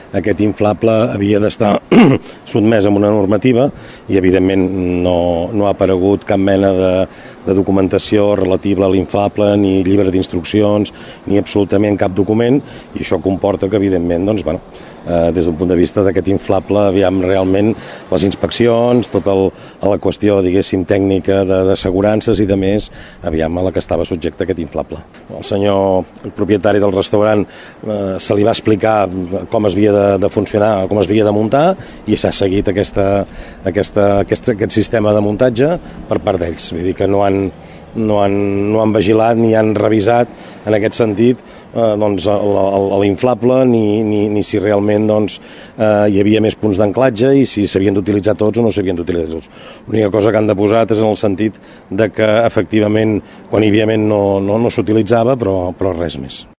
aquest inflable havia d'estar sotmès a una normativa i evidentment no ha aparegut cap mena de documentació relativa a l'inflable, ni llibre d'instruccions, ni absolutament cap document, i això comporta que evidentment, doncs, bueno, des d'un punt de vista d'aquest inflable, aviam realment les inspeccions, tota la qüestió, diguéssim, tècnica d'assegurances i de més, aviam a la que estava subjecte aquest inflable. El propietari del restaurant se li va explicar com es havia de funcionar, com es havia de muntar, i s'ha seguit aquest sistema de muntatge per part d'ells. Vull dir que no han vigilat ni han revisat en aquest sentit l'inflable ni si realment hi havia més punts d'anclatge i si s'havien d'utilitzar tots o no s'havien d'utilitzar tots. L'única cosa que han de posar és en el sentit de que efectivament quan hi havia vent no s'utilitzava, però res més.